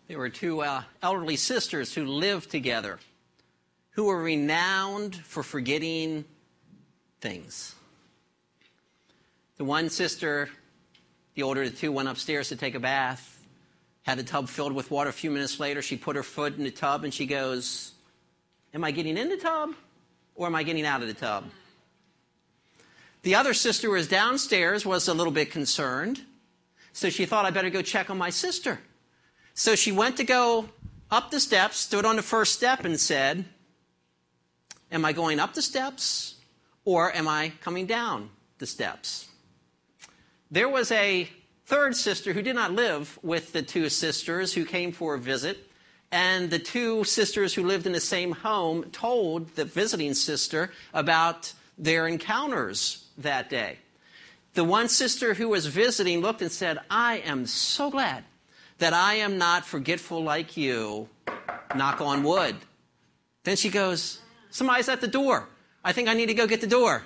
There were two elderly sisters who lived together, who were renowned for forgetting things. The one sister, the older of the two, went upstairs to take a bath, had the tub filled with water. A few minutes later, she put her foot in the tub and she goes, "Am I getting in the tub or am I getting out of the tub?" The other sister was downstairs, was a little bit concerned, so she thought, "I better go check on my sister." So she went to go up the steps, stood on the first step and said, "Am I going up the steps or am I coming down the steps?" There was a third sister who did not live with the two sisters who came for a visit, and the two sisters who lived in the same home told the visiting sister about their encounters that day. The one sister who was visiting looked and said, "I am so glad that I am not forgetful like you. Knock on wood." Then she goes, "Somebody's at the door. I think I need to go get the door."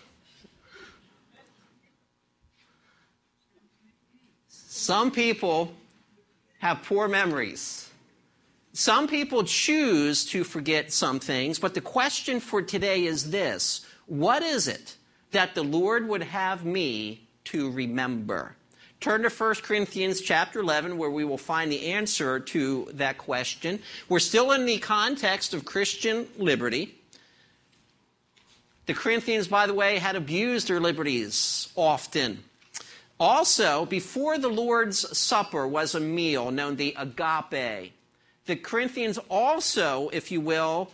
Some people have poor memories. Some people choose to forget some things, but the question for today is this: what is it that the Lord would have me to remember? Turn to 1 Corinthians chapter 11, where we will find the answer to that question. We're still in the context of Christian liberty. The Corinthians, by the way, had abused their liberties often. Also, before the Lord's Supper was a meal known the agape. The Corinthians also, if you will,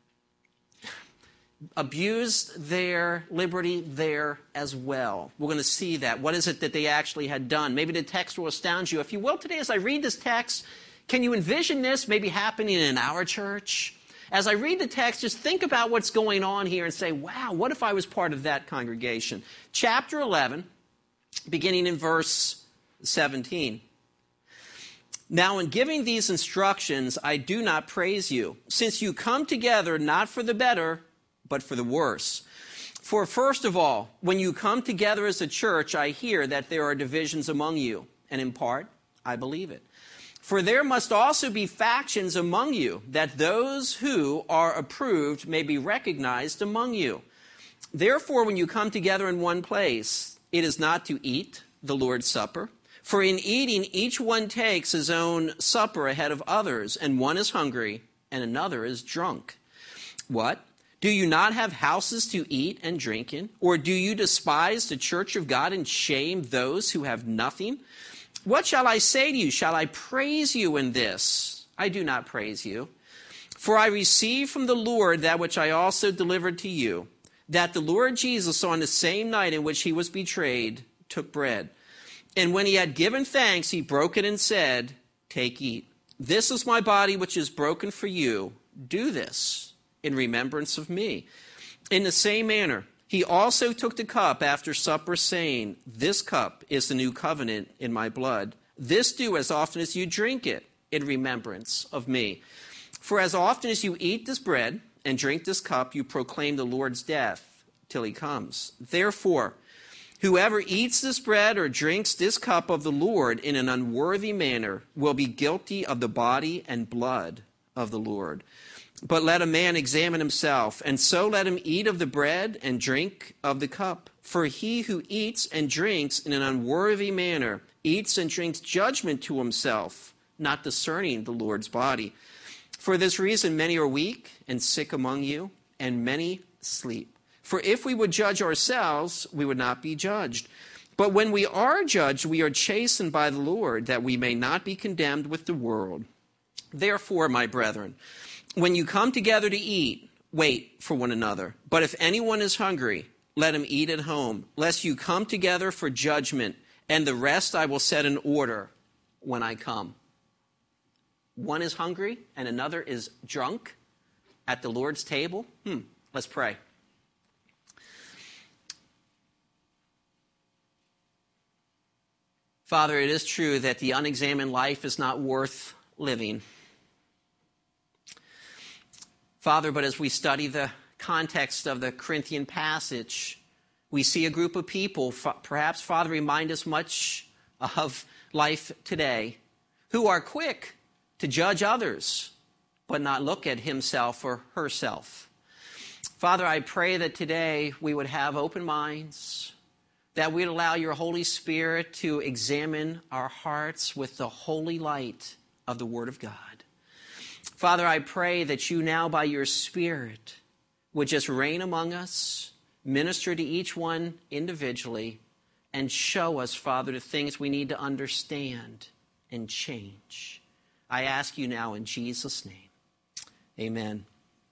abused their liberty there as well. We're going to see that. What is it that they actually had done? Maybe the text will astound you. If you will, today as I read this text, can you envision this maybe happening in our church? As I read the text, just think about what's going on here and say, wow, what if I was part of that congregation? Chapter 11, beginning in verse 17. "Now in giving these instructions, I do not praise you, since you come together not for the better, but for the worse. For first of all, when you come together as a church, I hear that there are divisions among you, and in part, I believe it. For there must also be factions among you, that those who are approved may be recognized among you. Therefore, when you come together in one place, it is not to eat the Lord's Supper. For in eating, each one takes his own supper ahead of others, and one is hungry, and another is drunk. What? Do you not have houses to eat and drink in? Or do you despise the church of God and shame those who have nothing? What shall I say to you? Shall I praise you in this? I do not praise you. For I received from the Lord that which I also delivered to you, that the Lord Jesus, on the same night in which he was betrayed, took bread. And when he had given thanks, he broke it and said, 'Take, eat. This is my body which is broken for you. Do this in remembrance of me.' In the same manner, he also took the cup after supper, saying, 'This cup is the new covenant in my blood. This do as often as you drink it in remembrance of me. For as often as you eat this bread and drink this cup, you proclaim the Lord's death till he comes. Therefore, whoever eats this bread or drinks this cup of the Lord in an unworthy manner will be guilty of the body and blood of the Lord. But let a man examine himself, and so let him eat of the bread and drink of the cup. For he who eats and drinks in an unworthy manner eats and drinks judgment to himself, not discerning the Lord's body. For this reason many are weak and sick among you, and many sleep. For if we would judge ourselves, we would not be judged. But when we are judged, we are chastened by the Lord, that we may not be condemned with the world. Therefore, my brethren, when you come together to eat, wait for one another. But if anyone is hungry, let him eat at home, lest you come together for judgment, and the rest I will set in order when I come." One is hungry and another is drunk at the Lord's table. Let's pray. Father, it is true that the unexamined life is not worth living. Father, but as we study the context of the Corinthian passage, we see a group of people, perhaps, Father, remind us much of life today, who are quick to judge others, but not look at himself or herself. Father, I pray that today we would have open minds, that we'd allow your Holy Spirit to examine our hearts with the holy light of the Word of God. Father, I pray that you now, by your Spirit, would just reign among us, minister to each one individually, and show us, Father, the things we need to understand and change. I ask you now in Jesus' name. Amen.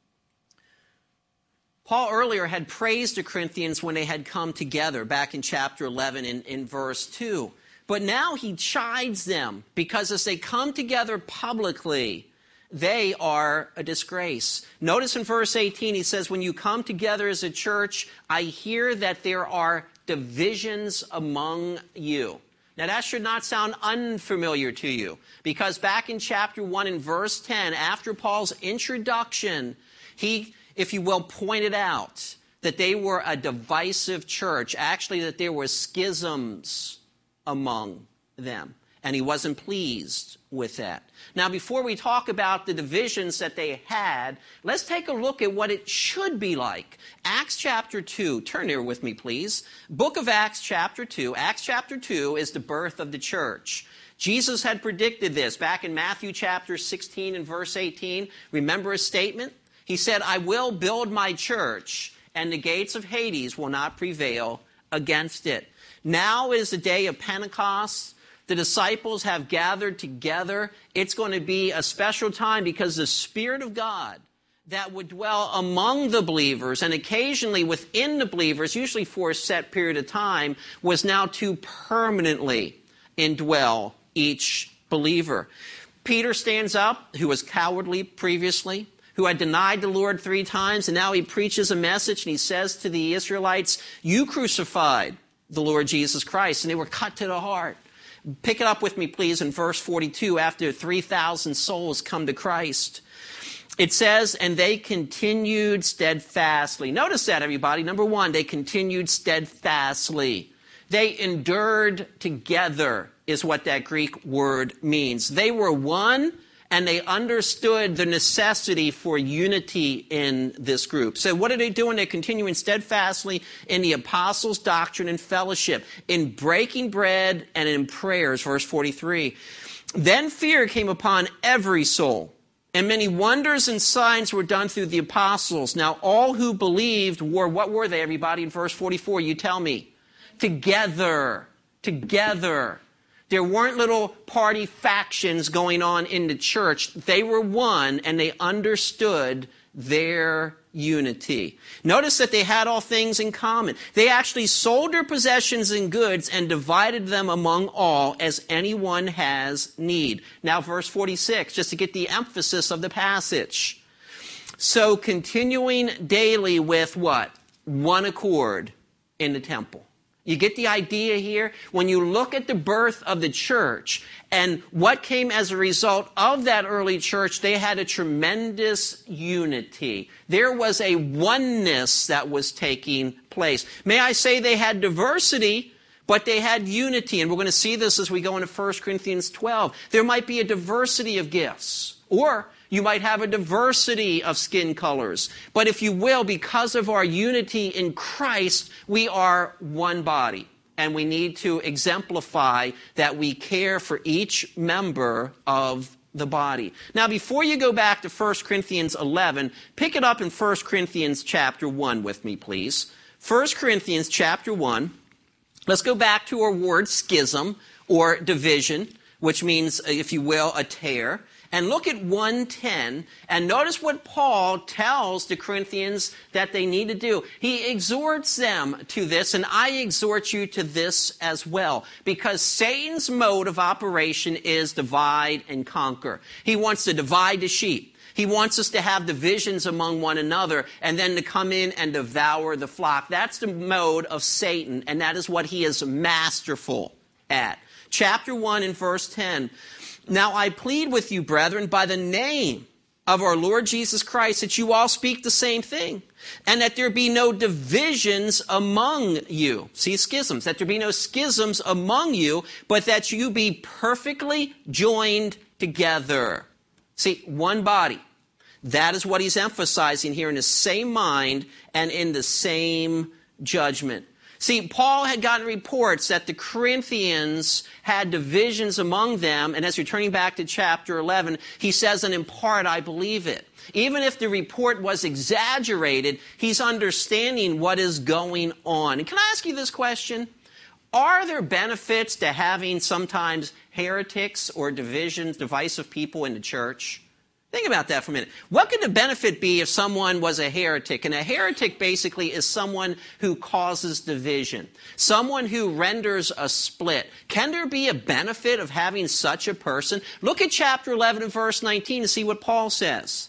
Paul earlier had praised the Corinthians when they had come together back in chapter 11 in verse 2. But now he chides them because as they come together publicly, they are a disgrace. Notice in verse 18 he says, when you come together as a church, I hear that there are divisions among you. Now that should not sound unfamiliar to you, because back in chapter 1 in verse 10, after Paul's introduction, he, if you will, pointed out that they were a divisive church, actually that there were schisms among them, and he wasn't pleased with that. Now, before we talk about the divisions that they had, let's take a look at what it should be like. Acts chapter 2. Turn there with me, please. Book of Acts chapter 2. Acts chapter 2 is the birth of the church. Jesus had predicted this back in Matthew chapter 16 and verse 18. Remember his statement? He said, I will build my church, and the gates of Hades will not prevail against it. Now is the day of Pentecost. The disciples have gathered together. It's going to be a special time because the Spirit of God that would dwell among the believers and occasionally within the believers, usually for a set period of time, was now to permanently indwell each believer. Peter stands up, who was cowardly previously, who had denied the Lord 3 times, and now he preaches a message and he says to the Israelites, you crucified the Lord Jesus Christ, and they were cut to the heart. Pick it up with me, please, in verse 42, after 3,000 souls come to Christ. It says, and they continued steadfastly. Notice that, everybody. Number 1, they continued steadfastly. They endured together is what that Greek word means. They were one, and they understood the necessity for unity in this group. So what are they doing? They're continuing steadfastly in the apostles' doctrine and fellowship, in breaking bread and in prayers, verse 43. Then fear came upon every soul, and many wonders and signs were done through the apostles. Now all who believed were, what were they, everybody, in verse 44? You tell me. Together. There weren't little party factions going on in the church. They were one, and they understood their unity. Notice that they had all things in common. They actually sold their possessions and goods and divided them among all as anyone has need. Now, verse 46, just to get the emphasis of the passage. So continuing daily with what? One accord in the temple. You get the idea here? When you look at the birth of the church and what came as a result of that early church, they had a tremendous unity. There was a oneness that was taking place. May I say they had diversity, but they had unity. And we're going to see this as we go into 1 Corinthians 12. There might be a diversity of gifts, or you might have a diversity of skin colors. But if you will, because of our unity in Christ, we are one body. And we need to exemplify that we care for each member of the body. Now, before you go back to 1 Corinthians 11, pick it up in 1 Corinthians chapter 1 with me, please. 1 Corinthians chapter 1. Let's go back to our word schism, or division, which means, if you will, a tear. And look at 1:10, and notice what Paul tells the Corinthians that they need to do. He exhorts them to this, and I exhort you to this as well, because Satan's mode of operation is divide and conquer. He wants to divide the sheep. He wants us to have divisions among one another and then to come in and devour the flock. That's the mode of Satan, and that is what he is masterful at. Chapter 1 and verse 10. Now I plead with you, brethren, by the name of our Lord Jesus Christ, that you all speak the same thing, and that there be no divisions among you. See, schisms. That there be no schisms among you, but that you be perfectly joined together See, one body. That is what he's emphasizing here, in the same mind and in the same judgment. See, Paul had gotten reports that the Corinthians had divisions among them, and as we're turning back to chapter 11, he says, and in part I believe it. Even if the report was exaggerated, he's understanding what is going on. And can I ask you this question? Are there benefits to having sometimes heretics or divisive people in the church? Think about that for a minute. What could the benefit be if someone was a heretic? And a heretic basically is someone who causes division, someone who renders a split. Can there be a benefit of having such a person? Look at chapter 11 and verse 19 to see what Paul says.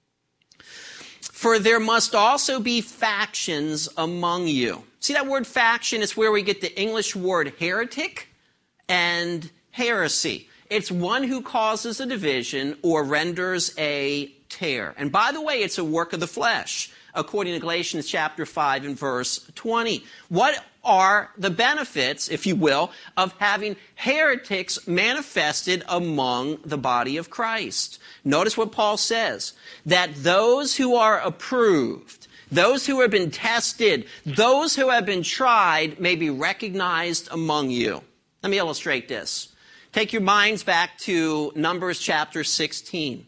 For there must also be factions among you. See that word faction is where we get the English word heretic and heresy. It's one who causes a division or renders a tear. And by the way, it's a work of the flesh, according to Galatians chapter 5 and verse 20. What are the benefits, if you will, of having heretics manifested among the body of Christ? Notice what Paul says, that those who are approved, those who have been tested, those who have been tried may be recognized among you. Let me illustrate this. Take your minds back to Numbers chapter 16.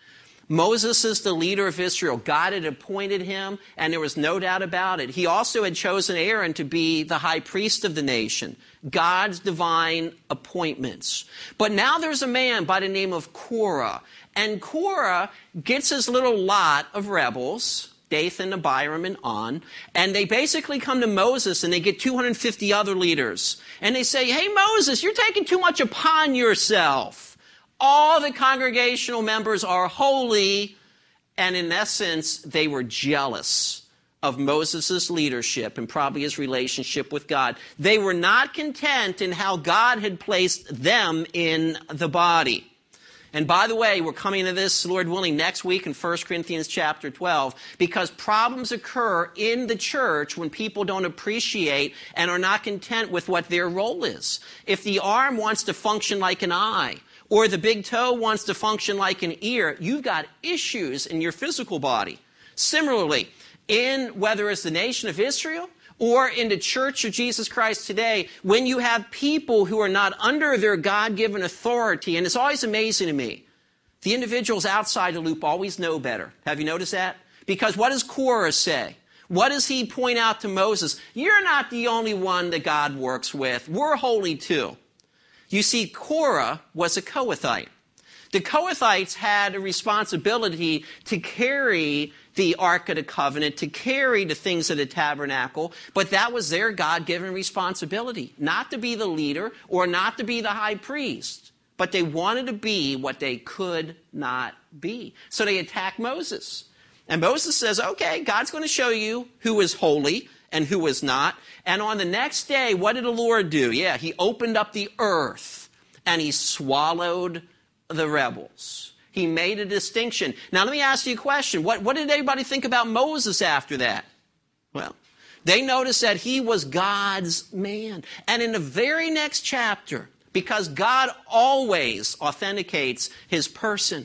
Moses is the leader of Israel. God had appointed him, and there was no doubt about it. He also had chosen Aaron to be the high priest of the nation. God's divine appointments. But now there's a man by the name of Korah. And Korah gets his little lot of rebels, Dathan, Abiram, and On, and they basically come to Moses and they get 250 other leaders. And they say, hey, Moses, you're taking too much upon yourself. All the congregational members are holy. And in essence, they were jealous of Moses' leadership and probably his relationship with God. They were not content in how God had placed them in the body. And by the way, we're coming to this, Lord willing, next week in 1 Corinthians chapter 12, because problems occur in the church when people don't appreciate and are not content with what their role is. If the arm wants to function like an eye, or the big toe wants to function like an ear, you've got issues in your physical body. Similarly, in whether it's the nation of Israel or in the church of Jesus Christ today, when you have people who are not under their God-given authority, and it's always amazing to me, the individuals outside the loop always know better. Have you noticed that? Because what does Korah say? What does he point out to Moses? You're not the only one that God works with. We're holy too. You see, Korah was a Kohathite. The Kohathites had a responsibility to carry the Ark of the Covenant, to carry the things of the tabernacle, but that was their God-given responsibility, not to be the leader or not to be the high priest, but they wanted to be what they could not be. So they attacked Moses. And Moses says, okay, God's going to show you who is holy and who is not. And on the next day, what did the Lord do? Yeah, he opened up the earth and he swallowed the rebels. He made a distinction. Now let me ask you a question. What did everybody think about Moses after that? Well, they noticed that he was God's man. And in the very next chapter, because God always authenticates his person,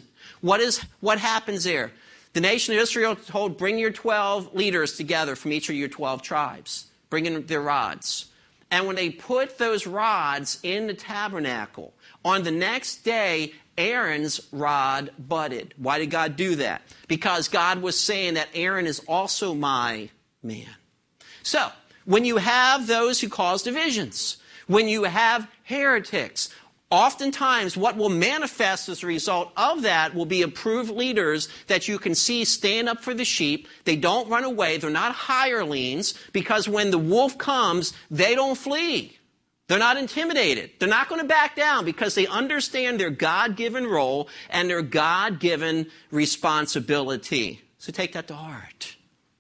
what happens there? The nation of Israel told, bring your 12 leaders together from each of your 12 tribes. Bring in their rods. And when they put those rods in the tabernacle, on the next day, Aaron's rod budded. Why did God do that? Because God was saying that Aaron is also my man. So, when you have those who cause divisions, when you have heretics, oftentimes what will manifest as a result of that will be approved leaders that you can see stand up for the sheep. They don't run away. They're not hirelings, because when the wolf comes, they don't flee. They're not intimidated. They're not going to back down because they understand their God-given role and their God-given responsibility. So take that to heart.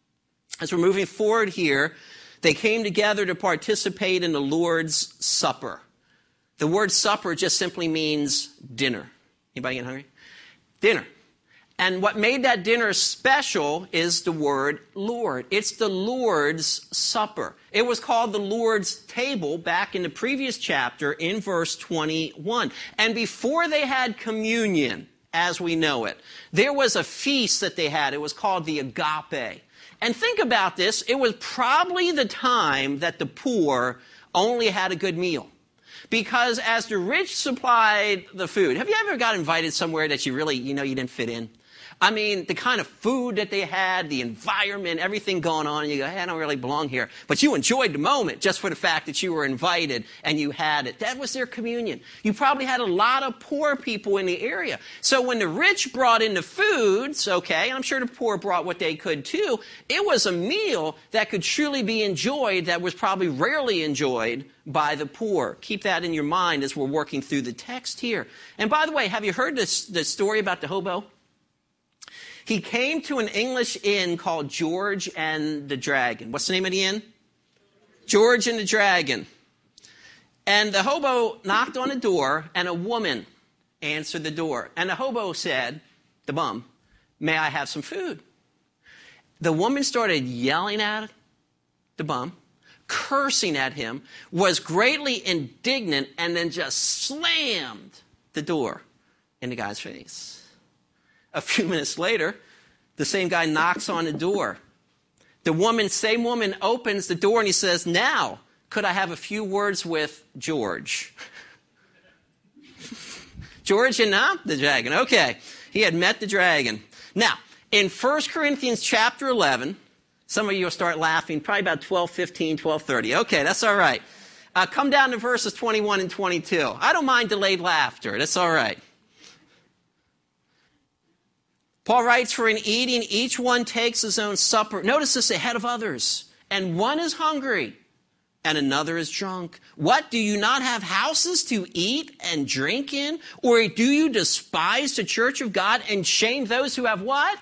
As we're moving forward here, they came together to participate in the Lord's Supper. The word supper just simply means dinner. Anybody getting hungry? Dinner. And what made that dinner special is the word Lord. It's the Lord's Supper. It was called the Lord's Table back in the previous chapter in verse 21. And before they had communion as we know it. There was a feast that they had. It was called the agape. And think about this. It was probably the time that the poor only had a good meal. Because as the rich supplied the food, have you ever got invited somewhere that you really, you didn't fit in? I mean, the kind of food that they had, the environment, everything going on, and you go, hey, I don't really belong here. But you enjoyed the moment just for the fact that you were invited and you had it. That was their communion. You probably had a lot of poor people in the area. So when the rich brought in the foods, okay, and I'm sure the poor brought what they could too, it was a meal that could truly be enjoyed that was probably rarely enjoyed by the poor. Keep that in your mind as we're working through the text here. And by the way, have you heard the story about the hobo? He came to an English inn called George and the Dragon. What's the name of the inn? George and the Dragon. And the hobo knocked on the door, and a woman answered the door. And the hobo said, the bum, may I have some food? The woman started yelling at the bum, cursing at him, was greatly indignant, and then just slammed the door in the guy's face. A few minutes later, the same guy knocks on the door. The same woman opens the door and he says, now, could I have a few words with George? George and the dragon. Okay. He had met the dragon. Now, in 1 Corinthians chapter 11, some of you will start laughing, probably about 12:15, 12:30. Okay, that's all right. Come down to verses 21 and 22. I don't mind delayed laughter. That's all right. Paul writes, for in eating, each one takes his own supper. Notice this, ahead of others. And one is hungry, and another is drunk. What, do you not have houses to eat and drink in? Or do you despise the church of God and shame those who have what?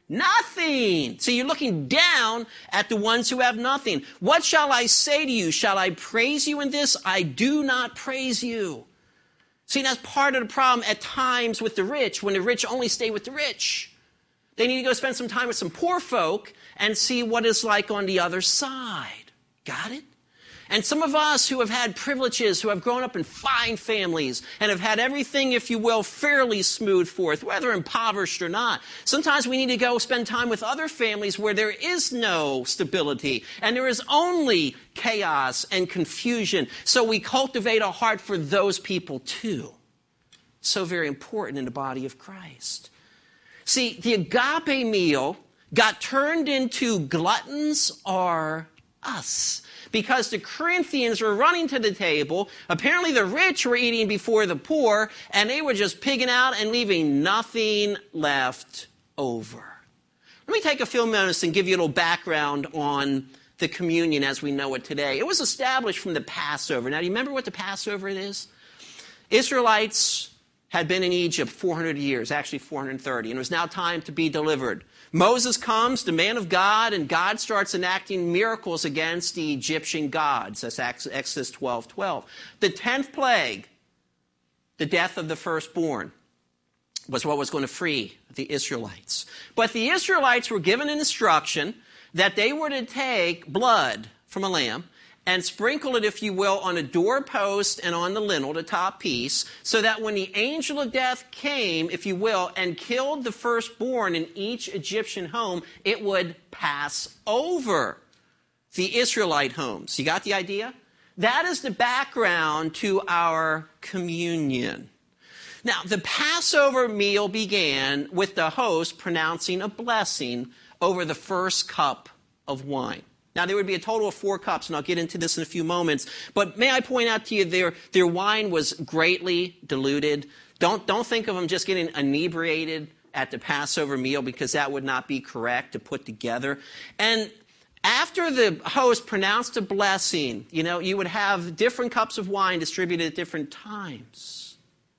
Nothing. So you're looking down at the ones who have nothing. What shall I say to you? Shall I praise you in this? I do not praise you. See, that's part of the problem at times with the rich, when the rich only stay with the rich. They need to go spend some time with some poor folk and see what it's like on the other side. Got it? And some of us who have had privileges, who have grown up in fine families, and have had everything, if you will, fairly smooth forth, whether impoverished or not, sometimes we need to go spend time with other families where there is no stability, and there is only chaos and confusion. So we cultivate a heart for those people too. So very important in the body of Christ. See, the agape meal got turned into gluttons are us. Because the Corinthians were running to the table. Apparently the rich were eating before the poor, and they were just pigging out and leaving nothing left over. Let me take a few minutes and give you a little background on the communion as we know it today. It was established from the Passover. Now, do you remember what the Passover is? Israelites had been in Egypt 400 years, actually 430, and it was now time to be delivered. Moses comes, the man of God, and God starts enacting miracles against the Egyptian gods. That's Exodus 12:12. The 10th plague, the death of the firstborn, was what was going to free the Israelites. But the Israelites were given an instruction that they were to take blood from a lamb and sprinkle it, if you will, on a doorpost and on the lintel, the top piece, so that when the angel of death came, if you will, and killed the firstborn in each Egyptian home, it would pass over the Israelite homes. You got the idea? That is the background to our communion. Now, the Passover meal began with the host pronouncing a blessing over the first cup of wine. Now, there would be a total of 4 cups, and I'll get into this in a few moments. But may I point out to you, their wine was greatly diluted. Don't think of them just getting inebriated at the Passover meal, because that would not be correct to put together. And after the host pronounced a blessing, you would have different cups of wine distributed at different times.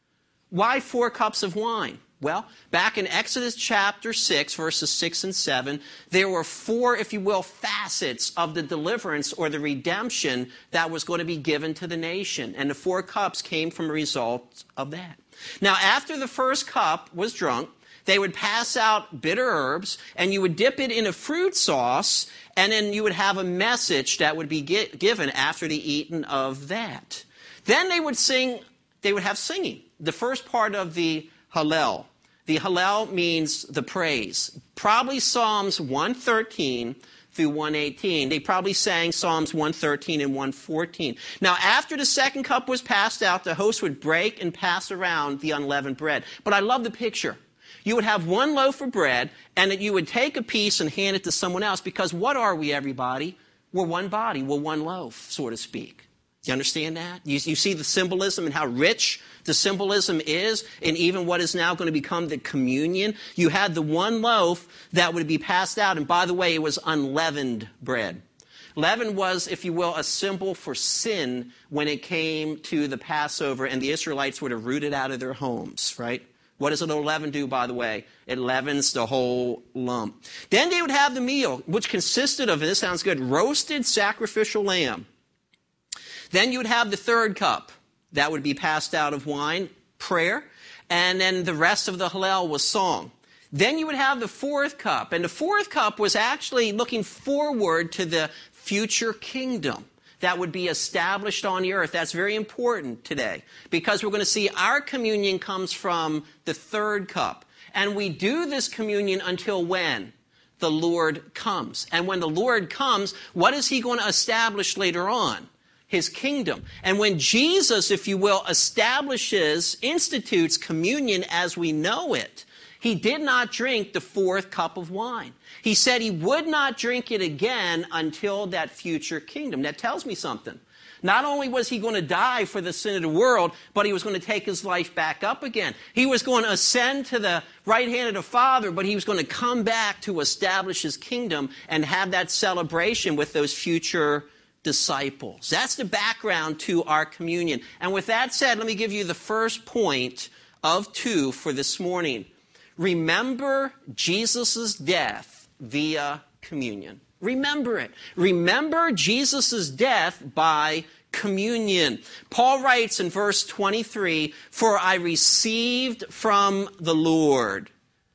Why 4 cups of wine? Well, back in Exodus chapter 6, verses 6 and 7, there were 4, if you will, facets of the deliverance or the redemption that was going to be given to the nation. And the 4 cups came from a result of that. Now, after the first cup was drunk, they would pass out bitter herbs, and you would dip it in a fruit sauce, and then you would have a message that would be given after the eating of that. Then they would have singing. The first part of the Hallel, The Hallel means the praise. Probably Psalms 113 through 118. They probably sang Psalms 113 and 114. Now, after the second cup was passed out, the host would break and pass around the unleavened bread. But I love the picture. You would have one loaf of bread, and that you would take a piece and hand it to someone else, because what are we, everybody? We're one body. We're one loaf, so to speak. Do you understand that? You see the symbolism and how rich the symbolism is in even what is now going to become the communion. You had the one loaf that would be passed out, and by the way, it was unleavened bread. Leaven was, if you will, a symbol for sin when it came to the Passover, and the Israelites were to root it out of their homes, right? What does a little leaven do, by the way? It leavens the whole lump. Then they would have the meal, which consisted of, and this sounds good, roasted sacrificial lamb. Then you would have the third cup. That would be passed out of wine, prayer, and then the rest of the Hallel was song. Then you would have the fourth cup, and the fourth cup was actually looking forward to the future kingdom that would be established on the earth. That's very important today, because we're going to see our communion comes from the third cup. And we do this communion until when? The Lord comes. And when the Lord comes, what is he going to establish later on? His kingdom. And when Jesus, if you will, institutes communion as we know it, he did not drink the fourth cup of wine. He said he would not drink it again until that future kingdom. That tells me something. Not only was he going to die for the sin of the world, but he was going to take his life back up again. He was going to ascend to the right hand of the Father, but he was going to come back to establish his kingdom and have that celebration with those future disciples. That's the background to our communion. And with that said, let me give you the first point of 2 for this morning. Remember Jesus' death via communion. Remember it. Remember Jesus' death by communion. Paul writes in verse 23, "For I received from the Lord."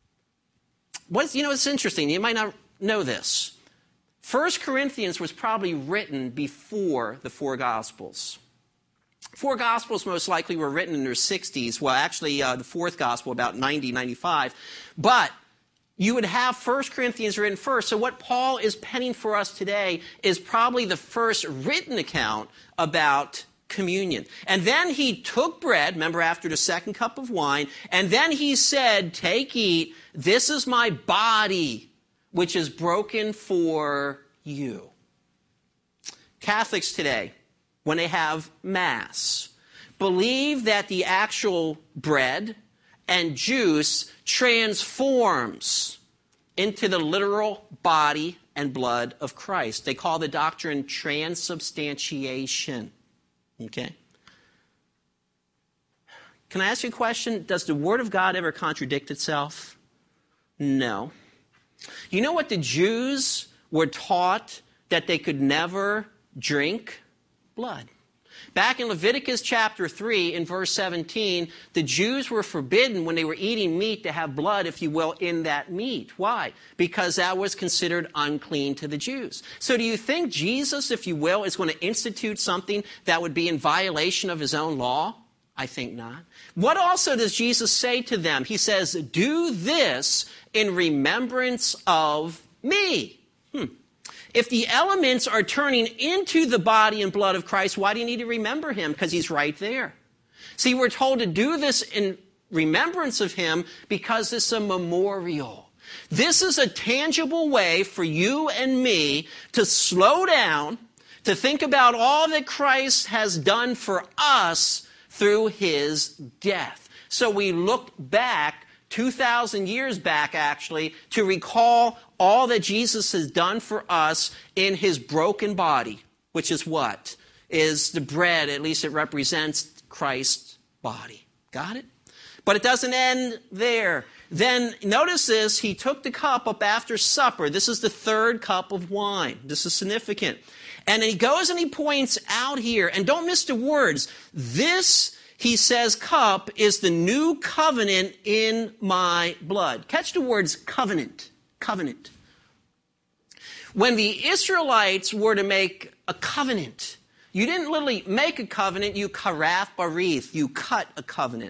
It's interesting. You might not know this. 1 Corinthians was probably written before the four Gospels. Four Gospels most likely were written in their 60s. Well, actually, the fourth Gospel about 90, 95. But you would have 1 Corinthians written first. So what Paul is penning for us today is probably the first written account about communion. And then he took bread, remember after the second cup of wine, and then he said, "Take, eat, this is my body, which is broken for you." Catholics today, when they have Mass, believe that the actual bread and juice transforms into the literal body and blood of Christ. They call the doctrine transubstantiation. Okay? Can I ask you a question? Does the Word of God ever contradict itself? No. You know what the Jews were taught? That they could never drink blood. Back in Leviticus chapter 3, in verse 17, the Jews were forbidden when they were eating meat to have blood, if you will, in that meat. Why? Because that was considered unclean to the Jews. So do you think Jesus, if you will, is going to institute something that would be in violation of his own law? I think not. What also does Jesus say to them? He says, "Do this in remembrance of me." If the elements are turning into the body and blood of Christ, why do you need to remember him? Because he's right there. See, we're told to do this in remembrance of him because it's a memorial. This is a tangible way for you and me to slow down, to think about all that Christ has done for us through his death. So we look back 2,000 years back, actually, to recall all that Jesus has done for us in his broken body, which is what? Is the bread, at least it represents Christ's body. Got it? But it doesn't end there. Then, notice this, he took the cup up after supper. This is the third cup of wine. This is significant. And he goes and he points out here, and don't miss the words, this, he says, cup is the new covenant in my blood. Catch the words covenant. Covenant. When the Israelites were to make a covenant, you didn't literally make a covenant, you karath barith, you cut a covenant.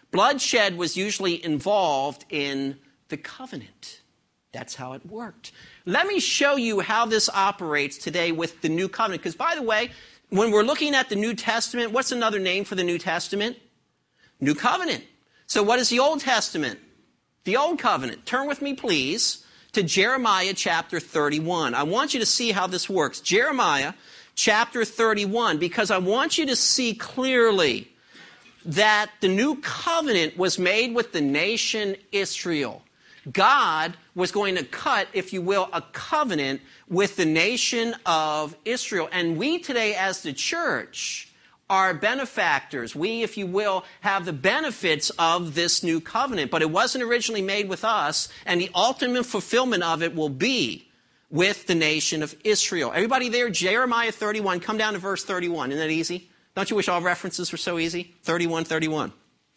Bloodshed was usually involved in the covenant. That's how it worked. Let me show you how this operates today with the new covenant. Because, by the way, when we're looking at the New Testament, what's another name for the New Testament? New covenant. So what is the Old Testament? The Old Covenant. Turn with me, please, to Jeremiah chapter 31. I want you to see how this works. Jeremiah chapter 31, because I want you to see clearly that the new covenant was made with the nation Israel. God was going to cut, if you will, a covenant with the nation of Israel. And we today as the church are benefactors. We, if you will, have the benefits of this new covenant. But it wasn't originally made with us, and the ultimate fulfillment of it will be with the nation of Israel. Everybody there, Jeremiah 31, come down to verse 31. Isn't that easy? Don't you wish all references were so easy? 31.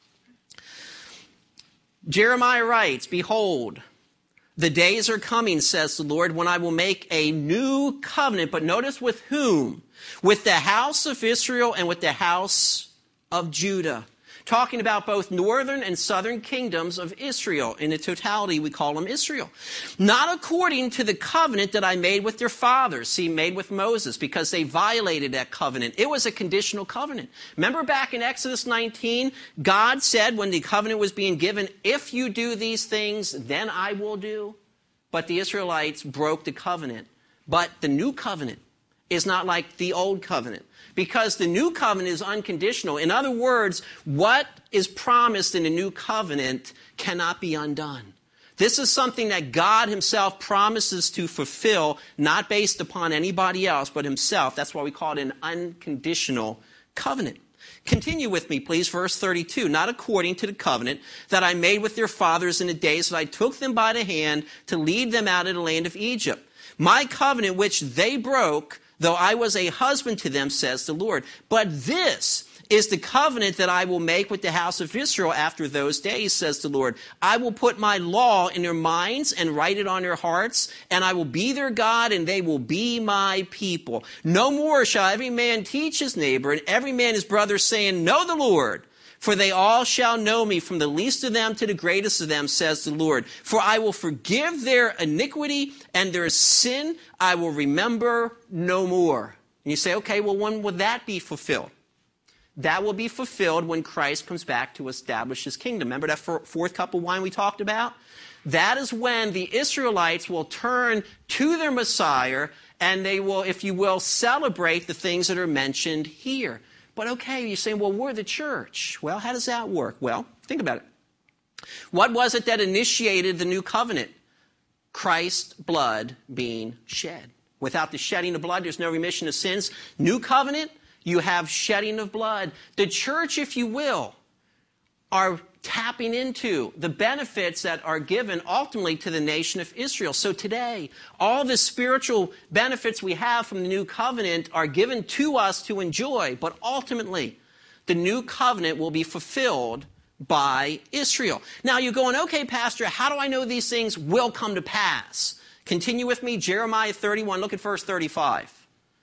Jeremiah writes, "Behold, the days are coming, says the Lord, when I will make a new covenant." But notice with whom? With the house of Israel and with the house of Judah. Talking about both northern and southern kingdoms of Israel. In the totality, we call them Israel. "Not according to the covenant that I made with their fathers." See, made with Moses, because they violated that covenant. It was a conditional covenant. Remember back in Exodus 19, God said when the covenant was being given, "If you do these things, then I will do." But the Israelites broke the covenant. But the new covenant is not like the old covenant, because the new covenant is unconditional. In other words, what is promised in the new covenant cannot be undone. This is something that God himself promises to fulfill, not based upon anybody else but himself. That's why we call it an unconditional covenant. Continue with me, please, verse 32. "Not according to the covenant that I made with their fathers in the days that I took them by the hand to lead them out of the land of Egypt. My covenant which they broke, though I was a husband to them, says the Lord. But this is the covenant that I will make with the house of Israel after those days, says the Lord. I will put my law in their minds and write it on their hearts, and I will be their God, and they will be my people. No more shall every man teach his neighbor, and every man his brother, saying, Know the Lord. For they all shall know me, from the least of them to the greatest of them, says the Lord. For I will forgive their iniquity and their sin I will remember no more." And you say, okay, well, when will that be fulfilled? That will be fulfilled when Christ comes back to establish his kingdom. Remember that fourth cup of wine we talked about? That is when the Israelites will turn to their Messiah, and they will, if you will, celebrate the things that are mentioned here. But okay, you're saying, well, we're the church. Well, how does that work? Well, think about it. What was it that initiated the new covenant? Christ's blood being shed. Without the shedding of blood, there's no remission of sins. New covenant, you have shedding of blood. The church, if you will, are tapping into the benefits that are given ultimately to the nation of Israel. So today, all the spiritual benefits we have from the new covenant are given to us to enjoy, but ultimately, the new covenant will be fulfilled by Israel. Now you're going, okay, Pastor, how do I know these things will come to pass? Continue with me, Jeremiah 31, look at verse 35.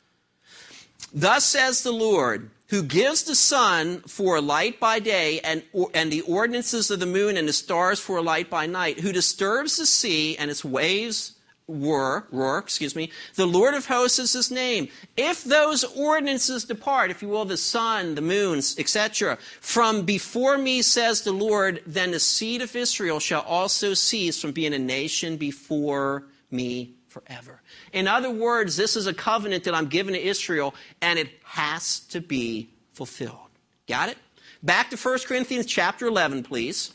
"Thus says the Lord, who gives the sun for a light by day, and the ordinances of the moon and the stars for a light by night, who disturbs the sea and its waves roar, the Lord of hosts is his name. If those ordinances depart," if you will, the sun, the moons, etc., "from before me, says the Lord, then the seed of Israel shall also cease from being a nation before me forever." In other words, this is a covenant that I'm giving to Israel, and it has to be fulfilled. Got it? Back to 1 Corinthians chapter 11, please.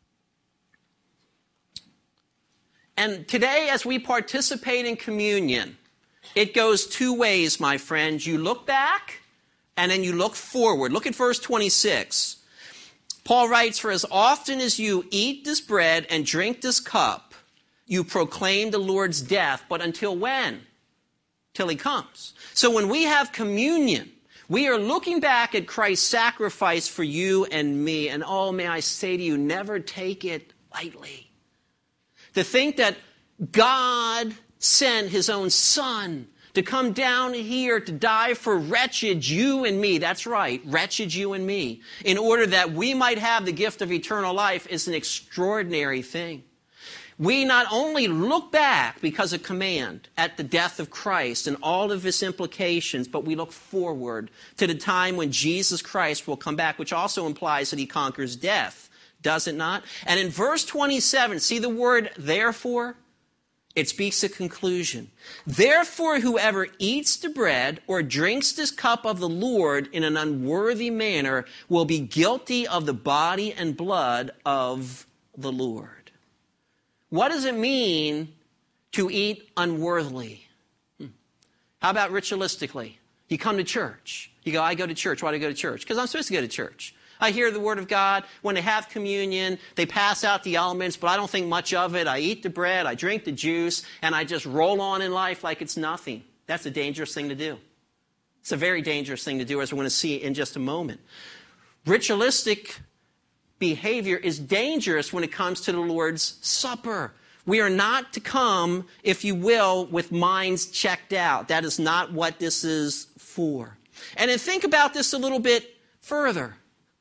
And today, as we participate in communion, it goes two ways, my friends. You look back, and then you look forward. Look at verse 26. Paul writes, "For as often as you eat this bread and drink this cup, you proclaim the Lord's death, but until when? Till he comes." So when we have communion, we are looking back at Christ's sacrifice for you and me. And oh, may I say to you, never take it lightly. To think that God sent his own Son to come down here to die for wretched you and me. That's right, wretched you and me. In order that we might have the gift of eternal life is an extraordinary thing. We not only look back because of command at the death of Christ and all of its implications, but we look forward to the time when Jesus Christ will come back, which also implies that he conquers death, does it not? And in verse 27, see the word therefore? It speaks a conclusion. Therefore, whoever eats the bread or drinks this cup of the Lord in an unworthy manner will be guilty of the body and blood of the Lord. What does it mean to eat unworthily? How about ritualistically? You come to church. You go, I go to church. Why do I go to church? Because I'm supposed to go to church. I hear the Word of God. When they have communion, they pass out the elements, but I don't think much of it. I eat the bread, I drink the juice, and I just roll on in life like it's nothing. That's a dangerous thing to do. It's a very dangerous thing to do, as we're going to see in just a moment. Ritualistic behavior is dangerous when it comes to the Lord's Supper. We are not to come, if you will, with minds checked out. That is not what this is for. And then think about this a little bit further.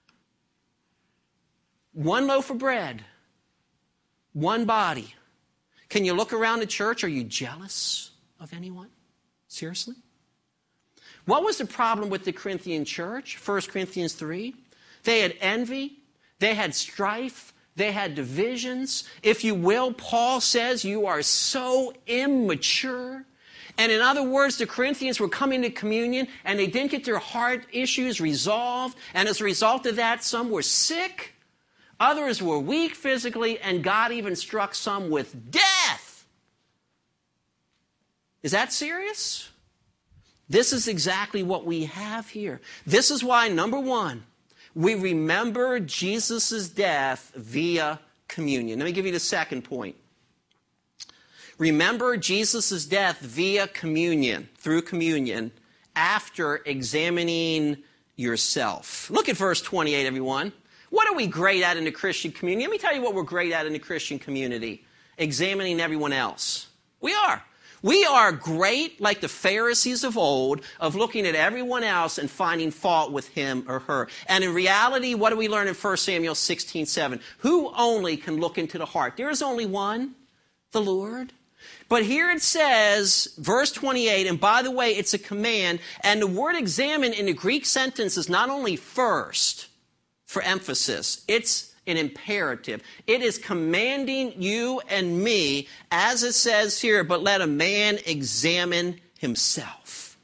One loaf of bread, one body. Can you look around the church? Are you jealous of anyone? Seriously? What was the problem with the Corinthian church? 1 Corinthians 3. They had envy. They had strife. They had divisions. If you will, Paul says you are so immature. And in other words, the Corinthians were coming to communion and they didn't get their heart issues resolved. And as a result of that, some were sick. Others were weak physically, and God even struck some with death. Is that serious? This is exactly what we have here. This is why, number one, we remember Jesus' death via communion. Let me give you the second point. Remember Jesus' death via communion, through communion, after examining yourself. Look at verse 28, everyone. What are we great at in the Christian community? Let me tell you what we're great at in the Christian community. Examining everyone else. We are. We are great, like the Pharisees of old, of looking at everyone else and finding fault with him or her. And in reality, what do we learn in 1 Samuel 16:7? Who only can look into the heart? There is only one, the Lord. But here it says, verse 28, and by the way, it's a command, and the word examine in the Greek sentence is not only first, for emphasis. It's an imperative. It is commanding you and me, as it says here, but let a man examine himself.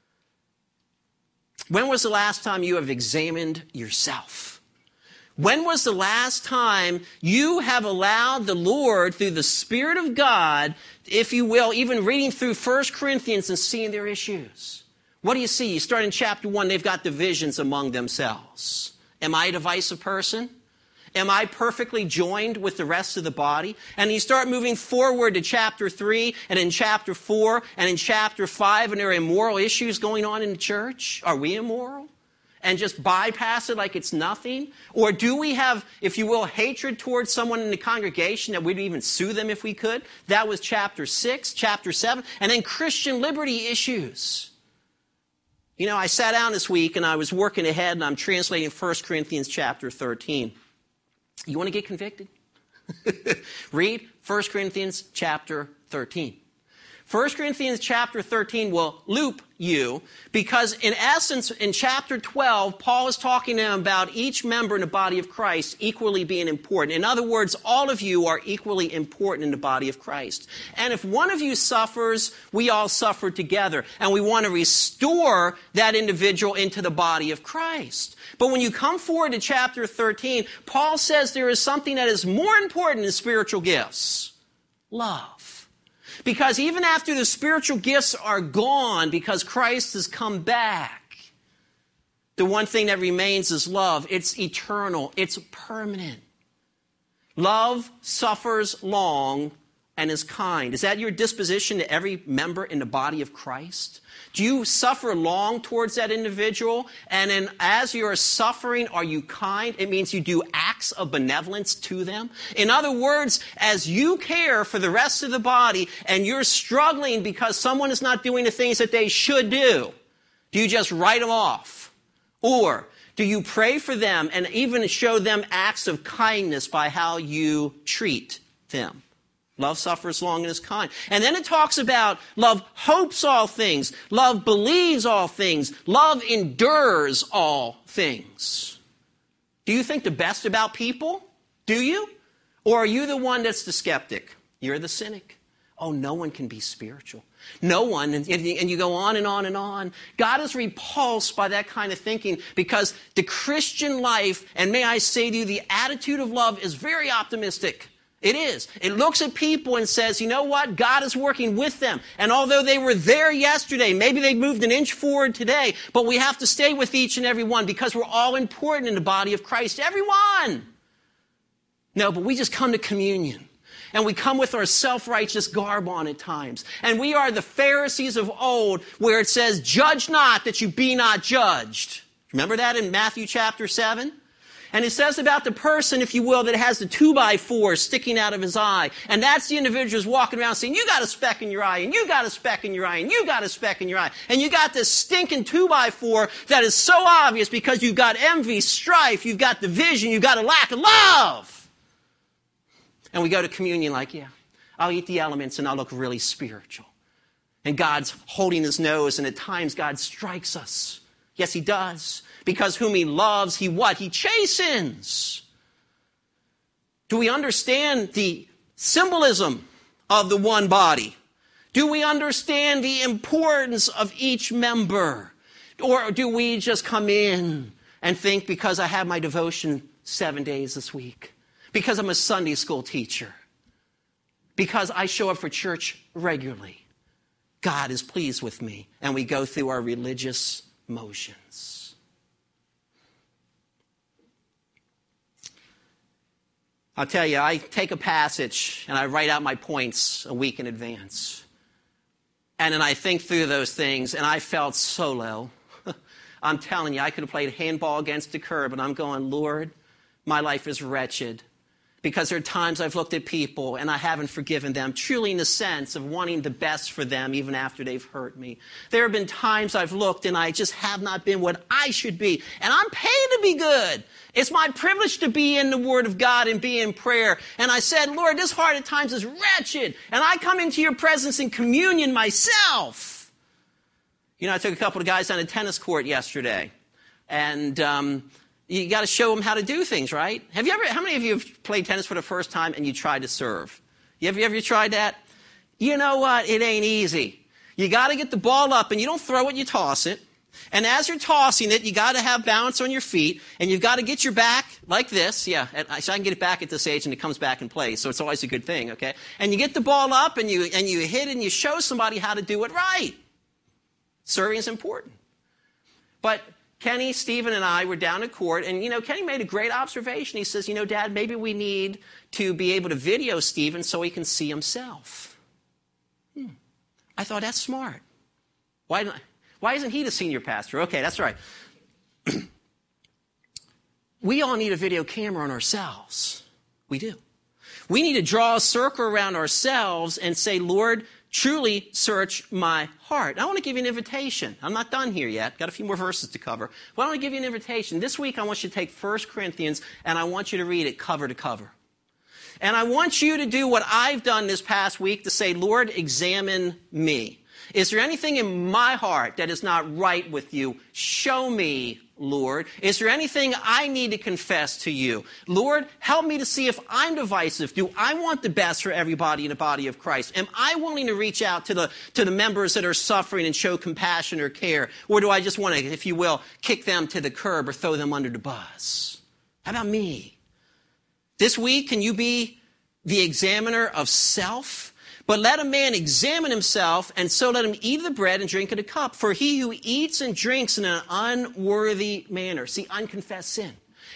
When was the last time you have examined yourself? When was the last time you have allowed the Lord, through the Spirit of God, if you will, even reading through 1 Corinthians and seeing their issues? What do you see? You start in chapter 1, they've got divisions among themselves. Am I a divisive person? Am I perfectly joined with the rest of the body? And you start moving forward to chapter 3, and in chapter 4, and in chapter 5, and there are immoral issues going on in the church. Are we immoral? And just bypass it like it's nothing? Or do we have, if you will, hatred towards someone in the congregation that we'd even sue them if we could? That was chapter 6, chapter 7, and then Christian liberty issues. You know, I sat down this week and I was working ahead and I'm translating 1 Corinthians chapter 13. You want to get convicted? Read 1 Corinthians chapter 13. 1 Corinthians chapter 13 will loop you because in essence in chapter 12 Paul is talking to them about each member in the body of Christ equally being important. In other words, all of you are equally important in the body of Christ. And if one of you suffers, we all suffer together. And we want to restore that individual into the body of Christ. But when you come forward to chapter 13, Paul says there is something that is more important than spiritual gifts. Love. Because even after the spiritual gifts are gone, because Christ has come back, the one thing that remains is love. It's eternal. It's permanent. Love suffers long. and is kind. Is that your disposition to every member in the body of Christ? Do you suffer long towards that individual? And then as you are suffering, are you kind? It means you do acts of benevolence to them. In other words, as you care for the rest of the body and you're struggling because someone is not doing the things that they should do you just write them off? Or do you pray for them and even show them acts of kindness by how you treat them? Love suffers long and is kind. And then it talks about love hopes all things. Love believes all things. Love endures all things. Do you think the best about people? Do you? Or are you the one that's the skeptic? You're the cynic. Oh, no one can be spiritual. No one. And you go on and on and on. God is repulsed by that kind of thinking because the Christian life, and may I say to you, the attitude of love is very optimistic. It is. It looks at people and says, you know what? God is working with them. And although they were there yesterday, maybe they moved an inch forward today, but we have to stay with each and every one because we're all important in the body of Christ. Everyone. No, but we just come to communion. And we come with our self-righteous garb on at times. And we are the Pharisees of old where it says, judge not that you be not judged. Remember that in Matthew chapter 7? And it says about the person, if you will, that has the 2x4 sticking out of his eye. And that's the individual who's walking around saying, you got a speck in your eye, and you got a speck in your eye, and you got a speck in your eye. And you got this stinking 2x4 that is so obvious because you've got envy, strife, you've got division, you've got a lack of love. And we go to communion like, yeah, I'll eat the elements and I'll look really spiritual. And God's holding his nose, and at times God strikes us. Yes, he does. Because whom he loves, he what? He chastens. Do we understand the symbolism of the one body? Do we understand the importance of each member? Or do we just come in and think because I have my devotion 7 days this week, because I'm a Sunday school teacher, because I show up for church regularly, God is pleased with me, and we go through our religious motions? I'll tell you, I take a passage and I write out my points a week in advance. And then I think through those things, and I felt so low. I'm telling you, I could have played handball against the curb, and I'm going, Lord, my life is wretched. Because there are times I've looked at people and I haven't forgiven them, truly in the sense of wanting the best for them even after they've hurt me. There have been times I've looked and I just have not been what I should be. And I'm paid to be good. It's my privilege to be in the Word of God and be in prayer. And I said, Lord, this heart at times is wretched. And I come into your presence in communion myself. You know, I took a couple of guys on a tennis court yesterday. And you got to show them how to do things, right? How many of you have played tennis for the first time and you tried to serve? Have you ever tried that? You know what? It ain't easy. You got to get the ball up, and you don't throw it, you toss it. And as you're tossing it, you got to have balance on your feet, and you've got to get your back like this. Yeah, so I can get it back at this age, and it comes back in place, so it's always a good thing, okay? And you get the ball up, and you hit it, and you show somebody how to do it right. Serving is important. But Kenny, Stephen, and I were down at court, and, Kenny made a great observation. He says, Dad, maybe we need to be able to video Stephen so he can see himself. I thought, that's smart. Why isn't he the senior pastor? Okay, that's right. We all need a video camera on ourselves. We do. We need to draw a circle around ourselves and say, Lord, truly search my heart. I want to give you an invitation. I'm not done here yet. Got a few more verses to cover. But I want to give you an invitation. This week I want you to take 1 Corinthians and I want you to read it cover to cover. And I want you to do what I've done this past week to say, Lord, examine me. Is there anything in my heart that is not right with you? Show me, Lord. Is there anything I need to confess to you? Lord, help me to see if I'm divisive. Do I want the best for everybody in the body of Christ? Am I willing to reach out to the members that are suffering and show compassion or care? Or do I just want to, if you will, kick them to the curb or throw them under the bus? How about me? This week, can you be the examiner of self? But let a man examine himself, and so let him eat of the bread and drink of the cup. For he who eats and drinks in an unworthy manner, see, unconfessed sin,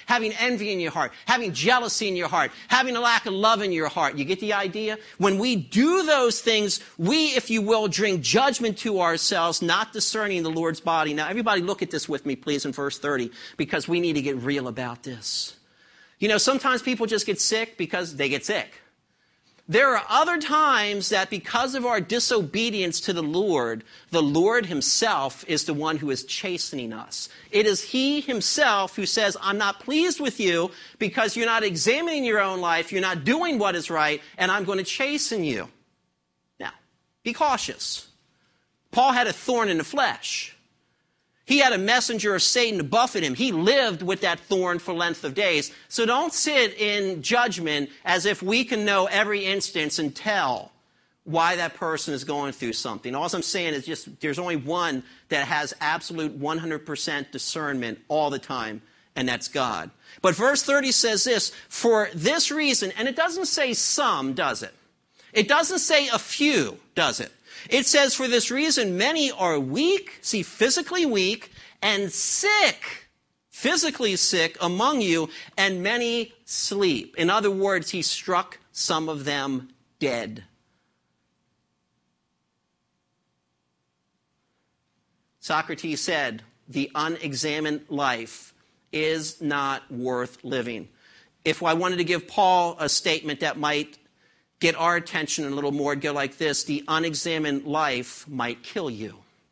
having envy in your heart, having jealousy in your heart, having a lack of love in your heart. You get the idea? When we do those things, we, if you will, bring judgment to ourselves, not discerning the Lord's body. Now, everybody look at this with me, please, in verse 30, because we need to get real about this. You know, sometimes people just get sick because they get sick. There are other times that because of our disobedience to the Lord himself is the one who is chastening us. It is he himself who says, I'm not pleased with you because you're not examining your own life, you're not doing what is right, and I'm going to chasten you. Now, be cautious. Paul had a thorn in the flesh. He had a messenger of Satan to buffet him. He lived with that thorn for length of days. So don't sit in judgment as if we can know every instance and tell why that person is going through something. All I'm saying is just there's only one that has absolute 100% discernment all the time, and that's God. But verse 30 says this, for this reason, and it doesn't say some, does it? It doesn't say a few, does it? It says, for this reason, many are weak, see, physically weak, and sick, physically sick among you, and many sleep. In other words, he struck some of them dead. Socrates said, the unexamined life is not worth living. If I wanted to give Paul a statement that might get our attention a little more, go like this, the unexamined life might kill you.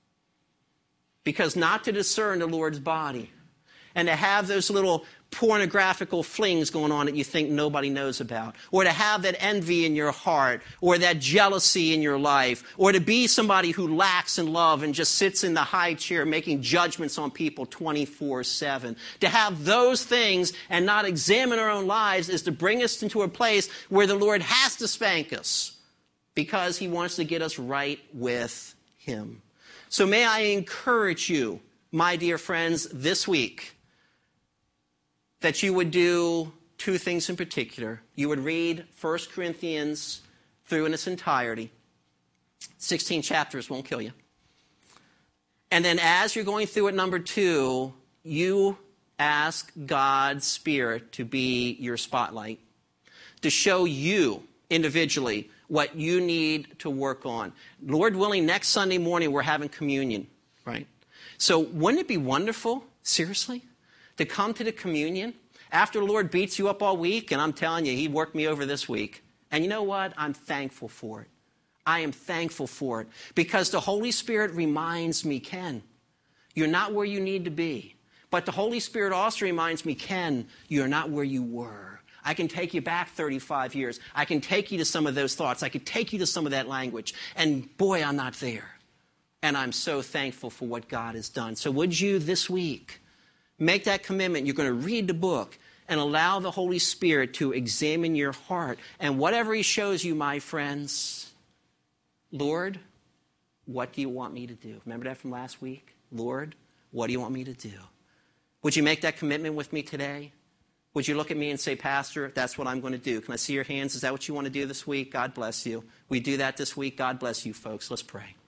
Because not to discern the Lord's body and to have those little pornographical flings going on that you think nobody knows about, or to have that envy in your heart, or that jealousy in your life, or to be somebody who lacks in love and just sits in the high chair making judgments on people 24/7. To have those things and not examine our own lives is to bring us into a place where the Lord has to spank us because he wants to get us right with him. So may I encourage you, my dear friends, this week, that you would do two things in particular. You would read 1 Corinthians through in its entirety. 16 chapters won't kill you. And then as you're going through it, number 2, you ask God's Spirit to be your spotlight, to show you individually what you need to work on. Lord willing, next Sunday morning we're having communion, right? So wouldn't it be wonderful, seriously, to come to the communion after the Lord beats you up all week, and I'm telling you, he worked me over this week. And you know what? I'm thankful for it. I am thankful for it because the Holy Spirit reminds me, Ken, you're not where you need to be. But the Holy Spirit also reminds me, Ken, you're not where you were. I can take you back 35 years. I can take you to some of those thoughts. I can take you to some of that language. And boy, I'm not there. And I'm so thankful for what God has done. So would you this week make that commitment? You're going to read the book and allow the Holy Spirit to examine your heart. And whatever he shows you, my friends, Lord, what do you want me to do? Remember that from last week? Lord, what do you want me to do? Would you make that commitment with me today? Would you look at me and say, Pastor, that's what I'm going to do? Can I see your hands? Is that what you want to do this week? God bless you. We do that this week. God bless you, folks. Let's pray.